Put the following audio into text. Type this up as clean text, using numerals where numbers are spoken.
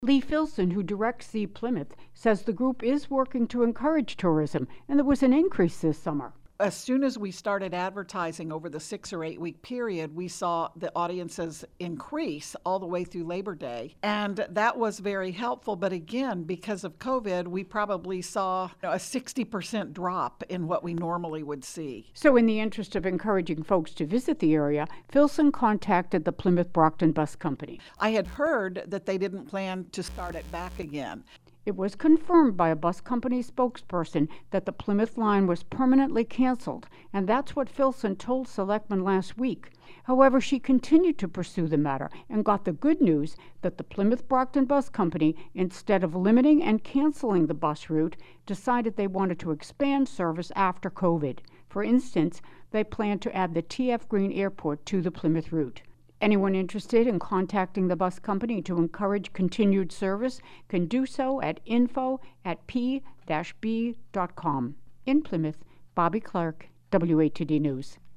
Lee Filson, who directs Sea Plymouth, says the group is working to encourage tourism, and there was an increase this summer. As soon as we started advertising over the 6 or 8 week period, we saw the audiences increase all the way through Labor Day. And that was very helpful. But again, because of COVID, we probably saw a 60% drop in what we normally would see. So in the interest of encouraging folks to visit the area, Filson contacted the Plymouth Brockton Bus Company. I had heard that they didn't plan to start it back again. It was confirmed by a bus company spokesperson that the Plymouth line was permanently canceled, and that's what Filson told selectmen last week. However, she continued to pursue the matter and got the good news that the Plymouth Brockton Bus Company, instead of limiting and canceling the bus route, decided they wanted to expand service after COVID. For instance, they plan to add the T.F. Green Airport to the Plymouth route. Anyone interested in contacting the bus company to encourage continued service can do so at info@p-b.com. In Plymouth, Bobby Clark, WATD News.